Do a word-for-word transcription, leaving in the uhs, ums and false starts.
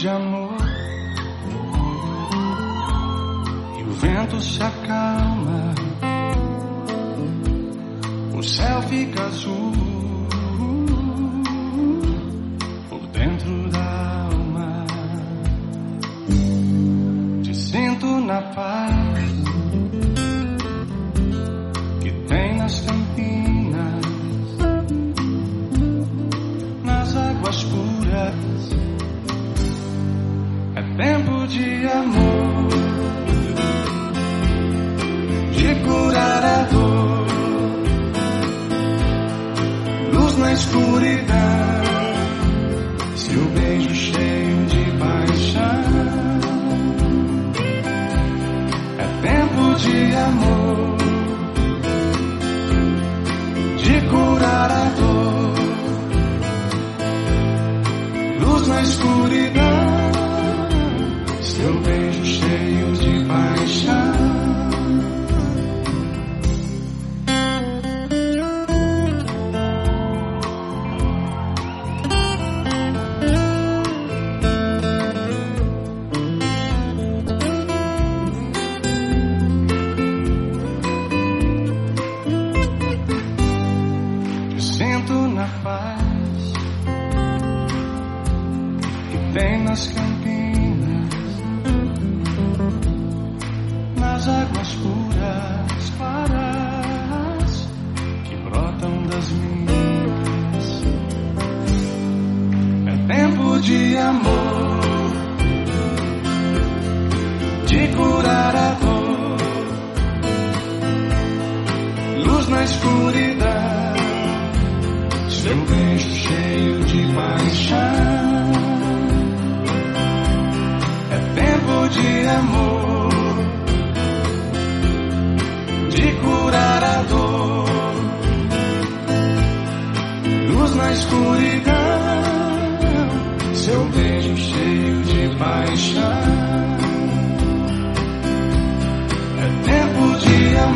de amor e o vento se acalma, o céu fica azul por dentro da alma. Te sinto na paz que tem nas campinas, nas águas puras. É tempo de amor, de curar a dor, luz na escuridão, seu beijo cheio de paixão. É tempo de amor, de curar a dor, luz na escuridão, seu beijo cheio de paixão. Eu sinto na paz que tem nas campinas, nas águas puras, claras, que brotam das minhas. É tempo de amor, de curar a dor, luz na escuridão, seu beijo cheio de paixão. É tempo de amor, de curar a dor, luz na escuridão, seu beijo cheio de paixão. É tempo de amor,